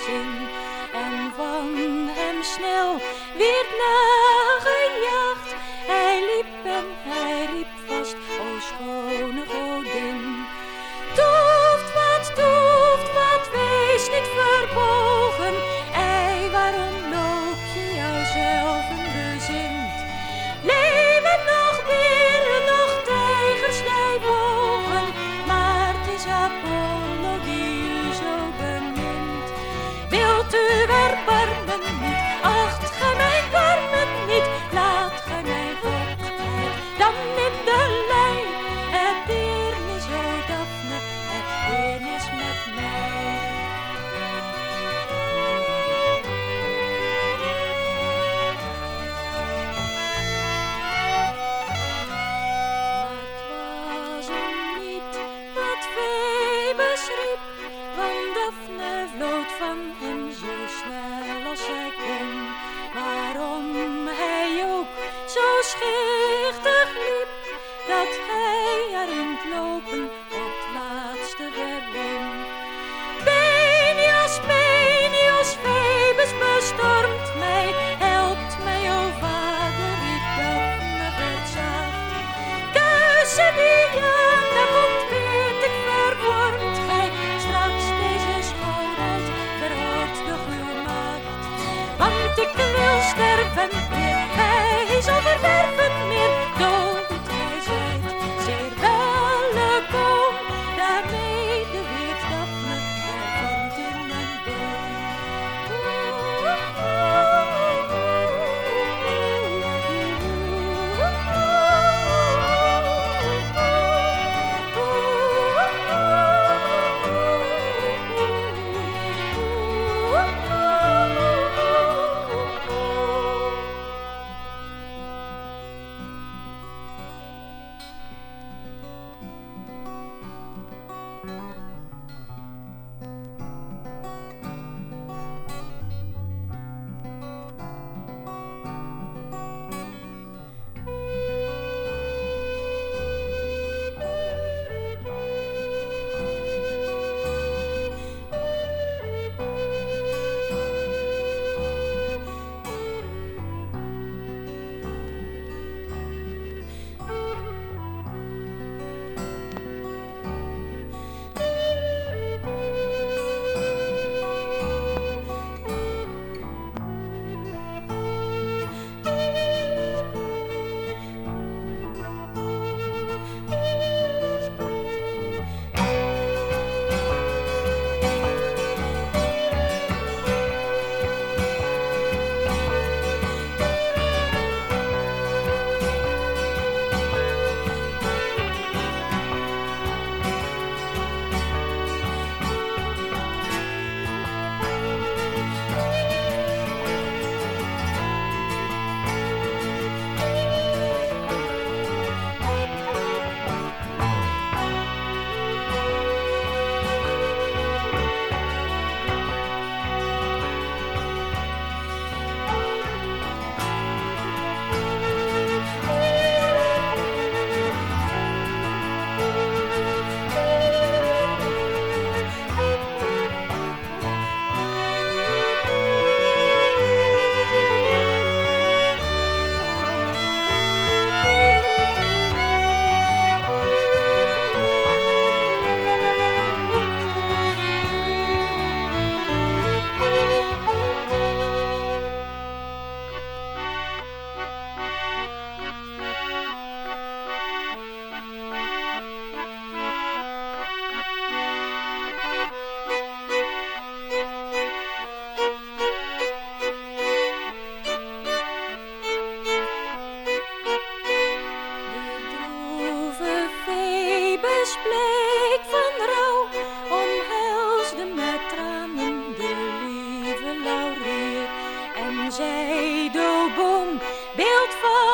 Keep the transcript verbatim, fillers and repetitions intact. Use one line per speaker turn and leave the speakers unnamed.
zin. En van hem snel werd nagejaagd. Hij liep en hij riep vast, o schone godin. Toeft wat, toeft wat, wees niet verbogen. Ei, waarom loop je jouzelf een bezint? Leven nog beren, nog tijgers, nijbogen, maar het is Apollo die u zo bemint. Wilt u erbarmen niet, acht gij mijn karmen niet, laat gij mijn vochtheid dan in de lei. Het deernis, o Daphne, het deernis met mij. Maar het was hem niet wat Phoebus riep, want Daphne vlood van hem zo snel als zij kon. Waarom hij ook zo schichtig liep, dat hij er in het lopen op het laatste verwon. Menias, Menias, Phoebus bestormt mij, helpt mij, o vader, riep Daphne verzaagd. Tussen die jaren komt weet ik verwormt gij, straks deze schouwdans verhoort de gluwmaagd. Want ik wil sterven meer, hij zal verwerven meer, dood gij zijt, zeer welkom. Daarmee de weert Daphne hervormt in een boom. Bleek van rouw, omhelsde met tranen de lieve laurier en zei: o boom, beeld van